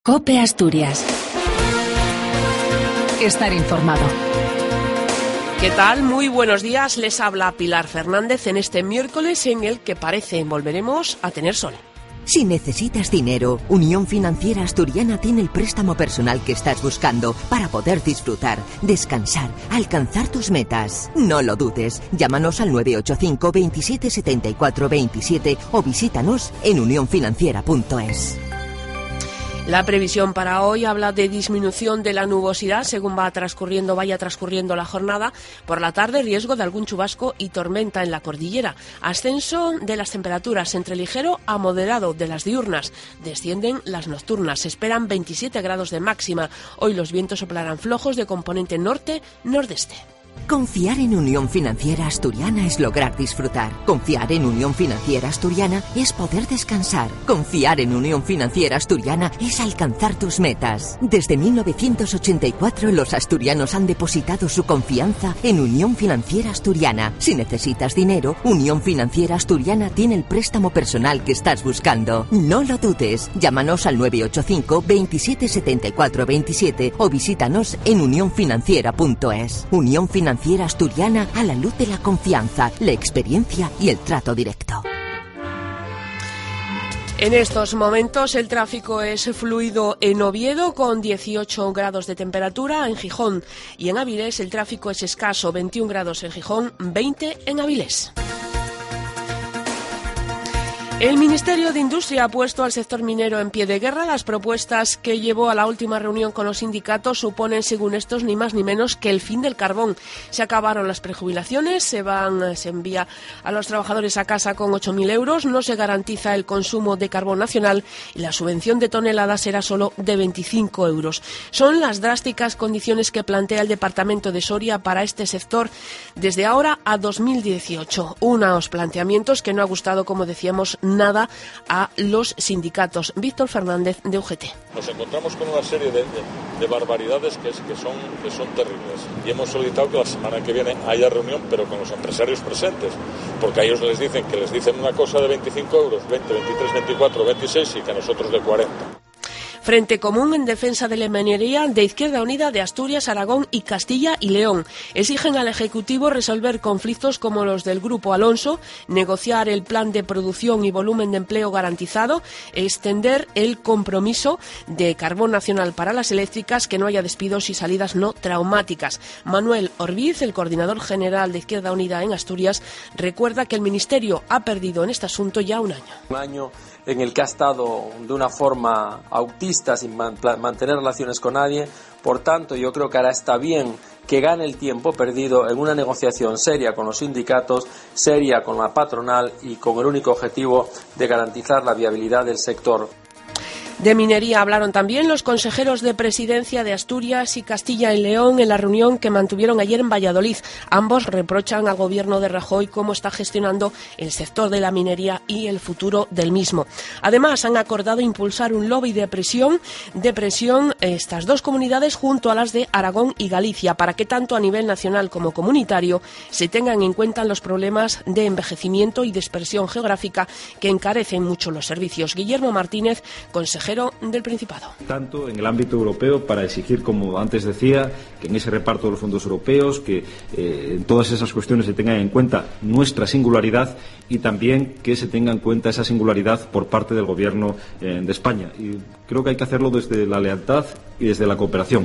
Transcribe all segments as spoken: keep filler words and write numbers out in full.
COPE Asturias. Estar informado. ¿Qué tal? Muy buenos días. Les habla Pilar Fernández en este miércoles en el que parece volveremos a tener sol. Si necesitas dinero, Unión Financiera Asturiana tiene el préstamo personal que estás buscando para poder disfrutar, descansar, alcanzar tus metas. No lo dudes. Llámanos al nueve ocho cinco, veintisiete setenta y cuatro veintisiete o visítanos en unión financiera punto es. La previsión para hoy habla de disminución de la nubosidad según va transcurriendo, vaya transcurriendo la jornada. Por la tarde, riesgo de algún chubasco y tormenta en la cordillera. Ascenso de las temperaturas entre ligero a moderado de las diurnas. Descienden las nocturnas. Se esperan veintisiete grados de máxima. Hoy los vientos soplarán flojos de componente norte-nordeste. Confiar en Unión Financiera Asturiana es lograr disfrutar. Confiar en Unión Financiera Asturiana es poder descansar. Confiar en Unión Financiera Asturiana es alcanzar tus metas. Desde mil novecientos ochenta y cuatro los asturianos han depositado su confianza en Unión Financiera Asturiana. Si necesitas dinero, Unión Financiera Asturiana tiene el préstamo personal que estás buscando. No lo dudes. Llámanos al nueve ocho cinco, veintisiete setenta y cuatro veintisiete o visítanos en unión financiera punto es. Unión Financiera Asturiana, a la luz de la confianza, la experiencia y el trato directo. En estos momentos el tráfico es fluido en Oviedo con dieciocho grados de temperatura, en Gijón y en Avilés el tráfico es escaso, veintiún grados en Gijón, veinte en Avilés. El Ministerio de Industria ha puesto al sector minero en pie de guerra. Las propuestas que llevó a la última reunión con los sindicatos suponen, según estos, ni más ni menos que el fin del carbón. Se acabaron las prejubilaciones, se van, se envía a los trabajadores a casa con ocho mil euros, no se garantiza el consumo de carbón nacional y la subvención de toneladas será solo de veinticinco euros. Son las drásticas condiciones que plantea el Departamento de Soria para este sector desde ahora a dos mil dieciocho. Unos planteamientos que no ha gustado, como decíamos, nada a los sindicatos. Víctor Fernández, de U G T. Nos encontramos con una serie de, de, de barbaridades que, es, que, son, que son terribles y hemos solicitado que la semana que viene haya reunión, pero con los empresarios presentes, porque a ellos les dicen que les dicen una cosa de veinticinco euros, veinte, veintitrés, veinticuatro, veintiséis y que a nosotros de cuarenta. Frente Común en defensa de la minería de Izquierda Unida de Asturias, Aragón y Castilla y León. Exigen al Ejecutivo resolver conflictos como los del Grupo Alonso, negociar el plan de producción y volumen de empleo garantizado, extender el compromiso de carbón nacional para las eléctricas, que no haya despidos y salidas no traumáticas. Manuel Orbiz, el coordinador general de Izquierda Unida en Asturias, recuerda que el Ministerio ha perdido en este asunto ya un año. Un año en el que ha estado de una forma autista, sin man- mantener relaciones con nadie. Por tanto, yo creo que ahora está bien que gane el tiempo perdido en una negociación seria con los sindicatos, seria con la patronal y con el único objetivo de garantizar la viabilidad del sector. De minería hablaron también los consejeros de Presidencia de Asturias y Castilla y León en la reunión que mantuvieron ayer en Valladolid. Ambos reprochan al gobierno de Rajoy cómo está gestionando el sector de la minería y el futuro del mismo. Además, han acordado impulsar un lobby de presión, de presión estas dos comunidades junto a las de Aragón y Galicia, para que tanto a nivel nacional como comunitario se tengan en cuenta los problemas de envejecimiento y dispersión geográfica que encarecen mucho los servicios. Guillermo Martínez, consejero del Principado. Tanto en el ámbito europeo para exigir, como antes decía, que en ese reparto de los fondos europeos, que eh, en todas esas cuestiones se tenga en cuenta nuestra singularidad y también que se tenga en cuenta esa singularidad por parte del Gobierno eh, de España. Y creo que hay que hacerlo desde la lealtad y desde la cooperación.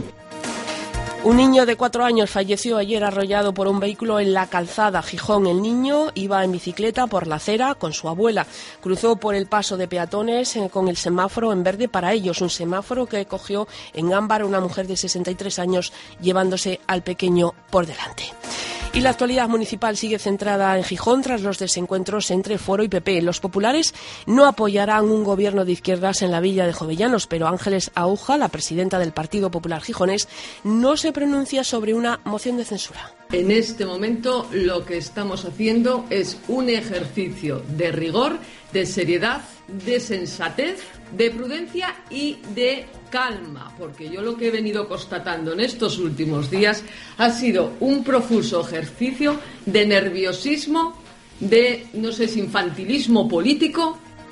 Un niño de cuatro años falleció ayer arrollado por un vehículo en La Calzada, Gijón. El niño iba en bicicleta por la acera con su abuela. Cruzó por el paso de peatones eh, con el semáforo en verde para ellos, un semáforo que cogió en ámbar una mujer de sesenta y tres años llevándose al pequeño por delante. Y la actualidad municipal sigue centrada en Gijón tras los desencuentros entre Foro y P P. Los populares no apoyarán un gobierno de izquierdas en la villa de Jovellanos, pero Ángeles Aúja, la presidenta del Partido Popular gijonés, no se pronuncia sobre una moción de censura. En este momento lo que estamos haciendo es un ejercicio de rigor, de seriedad, de sensatez, de prudencia y de calma, porque yo lo que he venido constatando en estos últimos días ha sido un profuso ejercicio de nerviosismo, de, no sé si infantilismo político.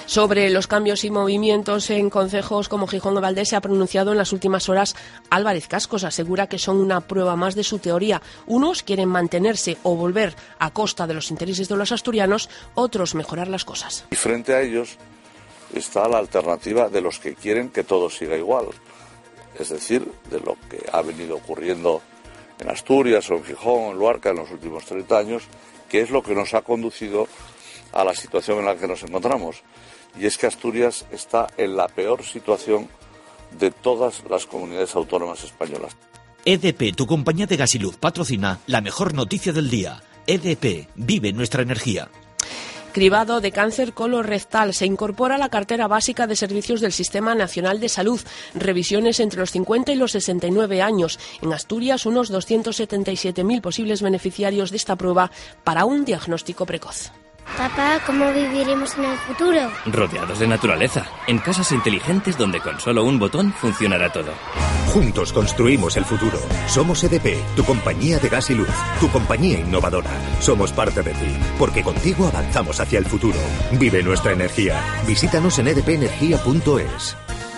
Sobre los cambios y movimientos en concejos como Gijón o Valdés se ha pronunciado en las últimas horas Álvarez Cascos. Asegura que son una prueba más de su teoría. Unos quieren mantenerse o volver a costa de los intereses de los asturianos, otros mejorar las cosas. Y frente a ellos está la alternativa de los que quieren que todo siga igual. Es decir, de lo que ha venido ocurriendo en Asturias o en Gijón o en Luarca en los últimos treinta años, que es lo que nos ha conducido a la situación en la que nos encontramos. Y es que Asturias está en la peor situación de todas las comunidades autónomas españolas. E D P, tu compañía de gas y luz, patrocina la mejor noticia del día. E D P, vive nuestra energía. Cribado de cáncer colorectal. Se incorpora a la cartera básica de servicios del Sistema Nacional de Salud. Revisiones entre los cincuenta y los sesenta y nueve años. En Asturias, unos doscientos setenta y siete mil posibles beneficiarios de esta prueba para un diagnóstico precoz. Papá, ¿cómo viviremos en el futuro? Rodeados de naturaleza, en casas inteligentes donde con solo un botón funcionará todo. Juntos construimos el futuro. Somos E D P, tu compañía de gas y luz, tu compañía innovadora. Somos parte de ti, porque contigo avanzamos hacia el futuro. Vive nuestra energía. Visítanos en e d p energía punto es.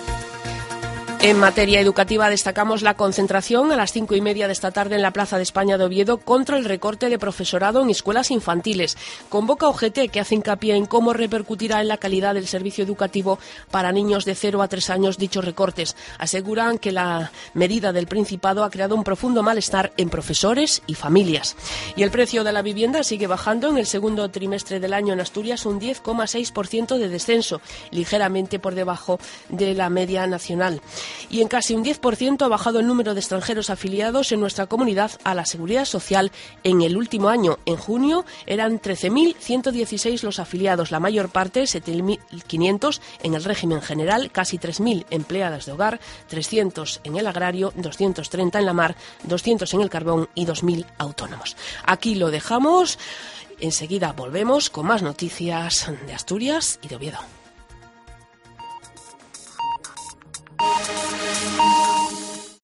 En materia educativa destacamos la concentración a las cinco y media de esta tarde en la Plaza de España de Oviedo contra el recorte de profesorado en escuelas infantiles. Convoca O G T, que hace hincapié en cómo repercutirá en la calidad del servicio educativo para niños de cero a tres años dichos recortes. Aseguran que la medida del Principado ha creado un profundo malestar en profesores y familias. Y el precio de la vivienda sigue bajando en el segundo trimestre del año en Asturias, un diez coma seis por ciento de descenso, ligeramente por debajo de la media nacional. Y en casi un diez por ciento ha bajado el número de extranjeros afiliados en nuestra comunidad a la Seguridad Social en el último año. En junio eran trece mil ciento dieciséis los afiliados, la mayor parte, siete mil quinientos en el régimen general, casi tres mil empleadas de hogar, trescientos en el agrario, doscientos treinta en la mar, doscientos en el carbón y dos mil autónomos. Aquí lo dejamos. Enseguida volvemos con más noticias de Asturias y de Oviedo.